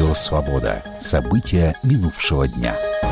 Радио «Свобода». События минувшего дня.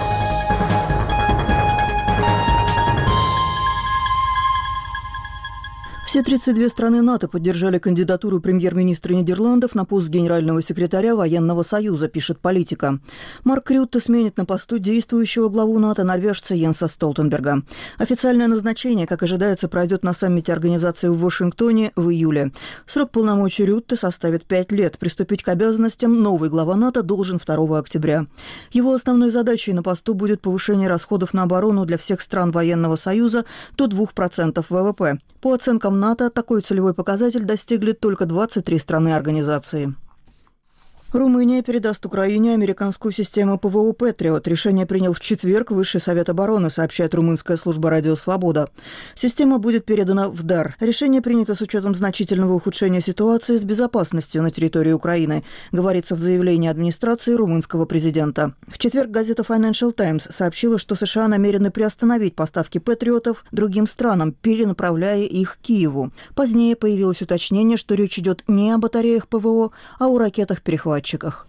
Все 32 страны НАТО поддержали кандидатуру премьер-министра Нидерландов на пост генерального секретаря Военного союза, пишет «Политика». Марк Рютте сменит на посту действующего главу НАТО норвежца Йенса Столтенберга. Официальное назначение, как ожидается, пройдет на саммите организации в Вашингтоне в июле. Срок полномочий Рютте составит 5 лет. Приступить к обязанностям новый глава НАТО должен 2 октября. Его основной задачей на посту будет повышение расходов на оборону для всех стран Военного союза до 2% ВВП. По оценкам НАТО, такой целевой показатель достигли только 23 страны организации. Румыния передаст Украине американскую систему ПВО «Патриот». Решение принял в четверг Высший совет обороны, сообщает румынская служба «Радио Свобода». Система будет передана в дар. Решение принято с учетом значительного ухудшения ситуации с безопасностью на территории Украины, говорится в заявлении администрации румынского президента. В четверг газета Financial Times сообщила, что США намерены приостановить поставки «Патриотов» другим странам, перенаправляя их к Киеву. Позднее появилось уточнение, что речь идет не о батареях ПВО, а о ракетах-перехватчиках.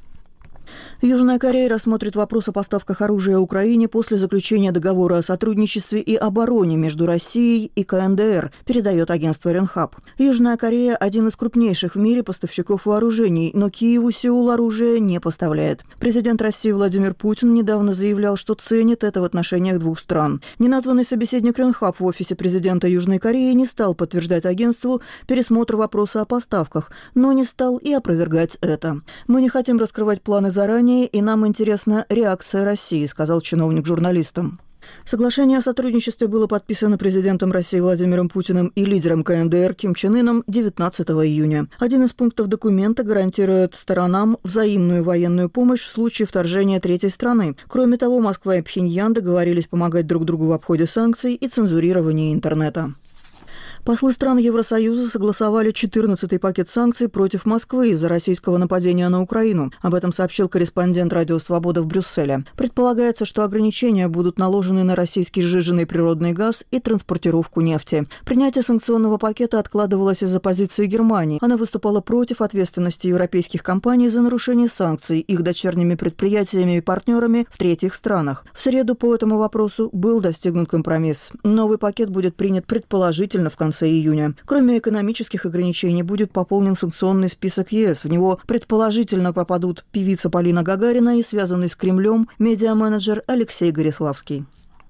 Южная Корея рассмотрит вопрос о поставках оружия Украине после заключения договора о сотрудничестве и обороне между Россией и КНДР, передает агентство Ренхап. Южная Корея – один из крупнейших в мире поставщиков вооружений, но Киеву Сеул оружие не поставляет. Президент России Владимир Путин недавно заявлял, что ценит это в отношениях двух стран. Неназванный собеседник Ренхап в офисе президента Южной Кореи не стал подтверждать агентству пересмотр вопроса о поставках, но не стал и опровергать это. «Мы не хотим раскрывать планы заранее, и нам интересна реакция России», сказал чиновник журналистам. Соглашение о сотрудничестве было подписано президентом России Владимиром Путиным и лидером КНДР Ким Чен Ыном 19 июня. Один из пунктов документа гарантирует сторонам взаимную военную помощь в случае вторжения третьей страны. Кроме того, Москва и Пхеньян договорились помогать друг другу в обходе санкций и цензурировании интернета. Послы стран Евросоюза согласовали 14-й пакет санкций против Москвы из-за российского нападения на Украину. Об этом сообщил корреспондент «Радио Свобода» в Брюсселе. Предполагается, что ограничения будут наложены на российский сжиженный природный газ и транспортировку нефти. Принятие санкционного пакета откладывалось из-за позиции Германии. Она выступала против ответственности европейских компаний за нарушение санкций их дочерними предприятиями и партнерами в третьих странах. В среду по этому вопросу был достигнут компромисс. Новый пакет будет принят предположительно в конце июня. Кроме экономических ограничений, будет пополнен санкционный список ЕС. В него предположительно попадут певица Полина Гагарина и связанный с Кремлем медиа-менеджер Алексей Гориславский.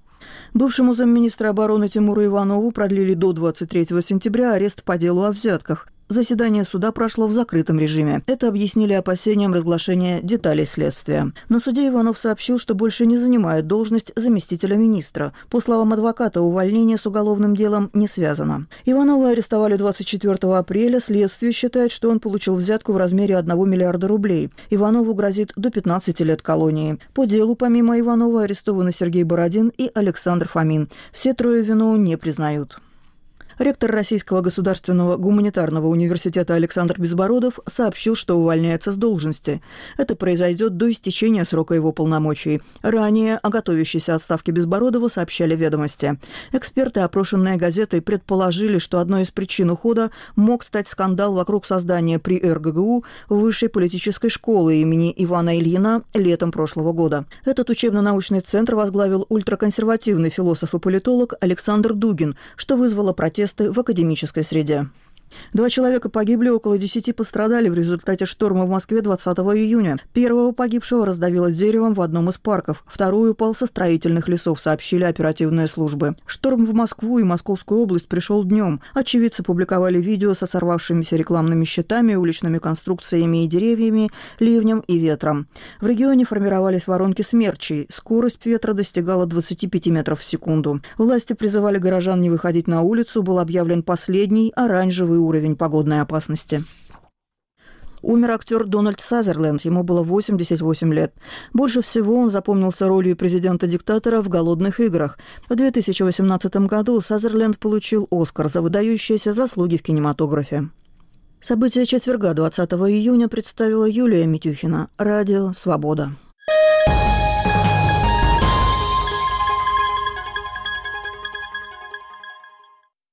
Бывшему замминистра обороны Тимуру Иванову продлили до 23 сентября арест по делу о взятках. Заседание суда прошло в закрытом режиме. Это объяснили опасением разглашения деталей следствия. На суде Иванов сообщил, что больше не занимает должность заместителя министра. По словам адвоката, увольнение с уголовным делом не связано. Иванова арестовали 24 апреля. Следствие считает, что он получил взятку в размере 1 миллиарда рублей. Иванову грозит до 15 лет колонии. По делу, помимо Иванова, арестованы Сергей Бородин и Александр Фомин. Все трое вину не признают. Ректор Российского государственного гуманитарного университета Александр Безбородов сообщил, что увольняется с должности. Это произойдет до истечения срока его полномочий. Ранее о готовящейся отставке Безбородова сообщали «Ведомости». Эксперты, опрошенные газетой, предположили, что одной из причин ухода мог стать скандал вокруг создания при РГГУ высшей политической школы имени Ивана Ильина летом прошлого года. Этот учебно-научный центр возглавил ультраконсервативный философ и политолог Александр Дугин, что вызвало протесты в академической среде. 2 человека погибли, около 10 пострадали в результате шторма в Москве 20 июня. Первого погибшего раздавило деревом в одном из парков, второй упал со строительных лесов, сообщили оперативные службы. Шторм в Москву и Московскую область пришел днем. Очевидцы публиковали видео со сорвавшимися рекламными щитами, уличными конструкциями и деревьями, ливнем и ветром. В регионе формировались воронки смерчей. Скорость ветра достигала 25 метров в секунду. Власти призывали горожан не выходить на улицу, был объявлен последний оранжевый уровень погодной опасности. Умер актер Дональд Сазерленд, ему было 88 лет. Больше всего он запомнился ролью президента-диктатора в «Голодных играх». В 2018 году Сазерленд получил «Оскар» за выдающиеся заслуги в кинематографе. События четверга, 20 июня, представила Юлия Митюхина. Радио «Свобода».